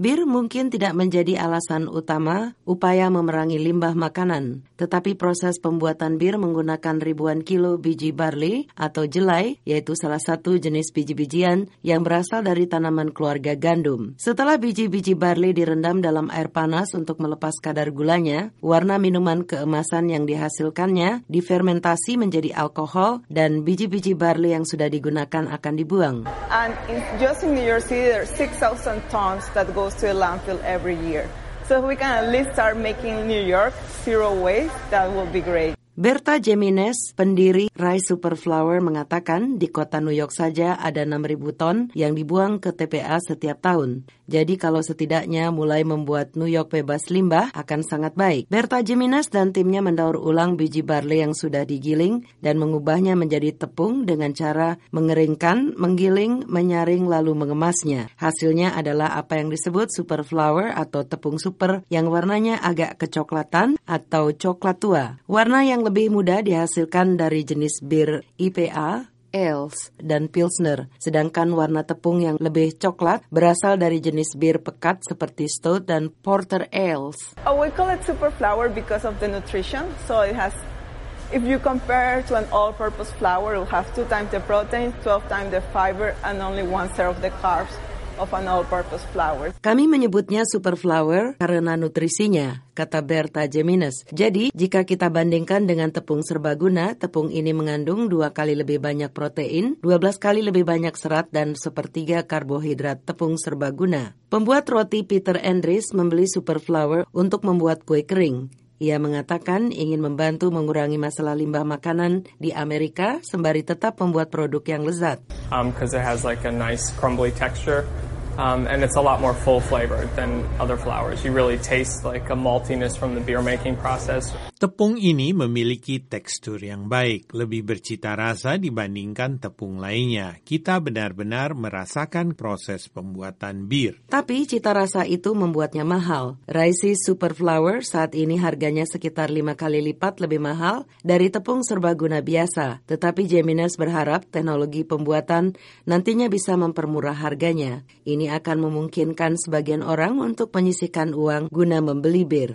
Bir mungkin tidak menjadi alasan utama upaya memerangi limbah makanan, tetapi proses pembuatan bir menggunakan ribuan kilo biji barley atau jelai, yaitu salah satu jenis biji-bijian yang berasal dari tanaman keluarga gandum. Setelah biji-biji barley direndam dalam air panas untuk melepas kadar gulanya, warna minuman keemasan yang dihasilkannya difermentasi menjadi alkohol dan biji-biji barley yang sudah digunakan akan dibuang. And just in New York City, there are 6,000 tons that goes to a landfill every year. So if we can at least start making New York zero waste, that would be great. Berta Jimenez, pendiri Rice Super Flour, mengatakan di kota New York saja ada 6.000 ton yang dibuang ke TPA setiap tahun. Jadi kalau setidaknya mulai membuat New York bebas limbah akan sangat baik. Berta Jimenez dan timnya mendaur ulang biji barley yang sudah digiling dan mengubahnya menjadi tepung dengan cara mengeringkan, menggiling, menyaring lalu mengemasnya. Hasilnya adalah apa yang disebut super flour atau tepung super yang warnanya agak kecoklatan atau coklat tua. Warna yang lebih mudah dihasilkan dari jenis bir IPA, Ales, dan Pilsner, sedangkan warna tepung yang lebih coklat berasal dari jenis bir pekat seperti Stout dan Porter Ales. We call it super flour because of the nutrition. So it has, if you compare to an all-purpose flour, it will have 2 times the protein, 12 times the fiber, and only 1/3 of the carbs of an all-purpose flour. Kami menyebutnya super flour karena nutrisinya, kata Berta Jimenez. Jadi, jika kita bandingkan dengan tepung serbaguna, tepung ini mengandung 2 kali lebih banyak protein, 12 kali lebih banyak serat, dan 1/3 karbohidrat tepung serbaguna. Pembuat roti Peter Andres membeli super flour untuk membuat kue kering. Ia mengatakan ingin membantu mengurangi masalah limbah makanan di Amerika sembari tetap membuat produk yang lezat. Because it has like a nice crumbly texture. And it's a lot more full flavored than other flours. You really taste like a maltiness from the beer making process. Tepung ini memiliki tekstur yang baik, lebih bercita rasa dibandingkan tepung lainnya. Kita benar-benar merasakan proses pembuatan bir. Tapi cita rasa itu membuatnya mahal. Rice Super Flour saat ini harganya sekitar 5 kali lipat lebih mahal dari tepung serbaguna biasa. Tetapi Jimenez berharap teknologi pembuatan nantinya bisa mempermurah harganya. Ini akan memungkinkan sebagian orang untuk menyisihkan uang guna membeli bir.